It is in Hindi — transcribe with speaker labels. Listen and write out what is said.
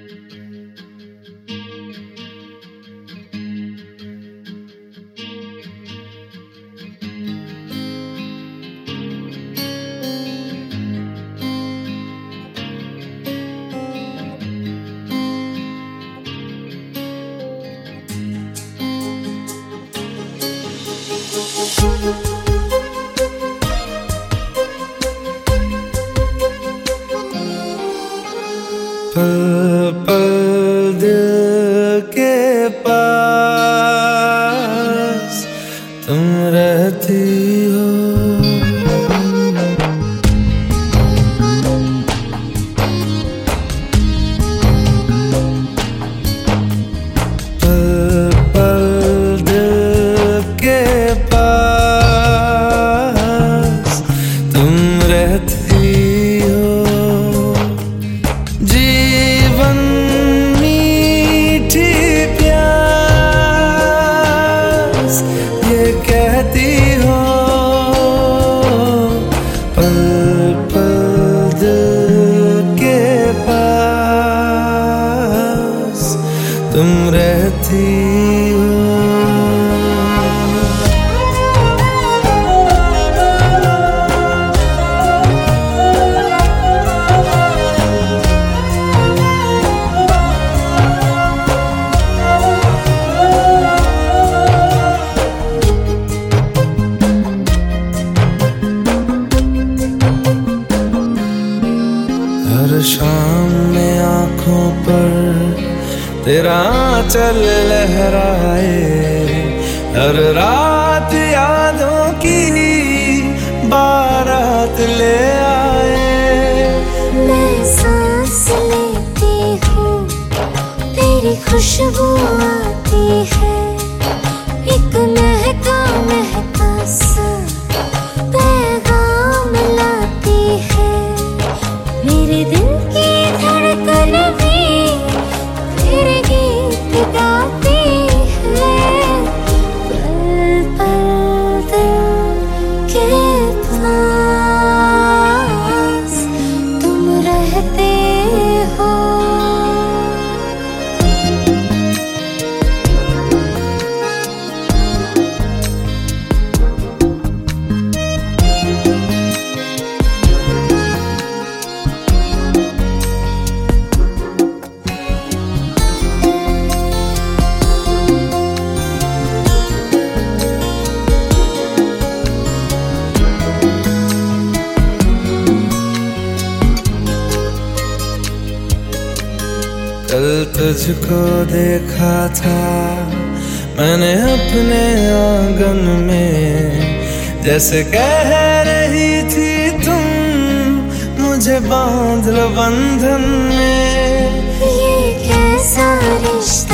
Speaker 1: पल पल दिल के पास तुम रहती हो, पल पल दिल के पास तुम रहती हो। जीवन मीठी प्यास ये कहती हो, पल पल दिल के पास तुम रहती हो। हर शाम में आँखों पर तेरा आंचल लहराए, हर रात यादों की बारात ले आए।
Speaker 2: मैं सांस लेती हूँ, तेरी खुशबू आती है, एक महका महका सा पैगाम लाती है। मेरे दिल की धड़कन भी तेरे गीत गाती है। पल पल दिल के पास तुम रहते हो।
Speaker 1: कल तुझको देखा था मैंने अपने आंगन में, जैसे कह रही थी तुम मुझे बांध लो बंधन में।
Speaker 2: ये कैसा रिश्ता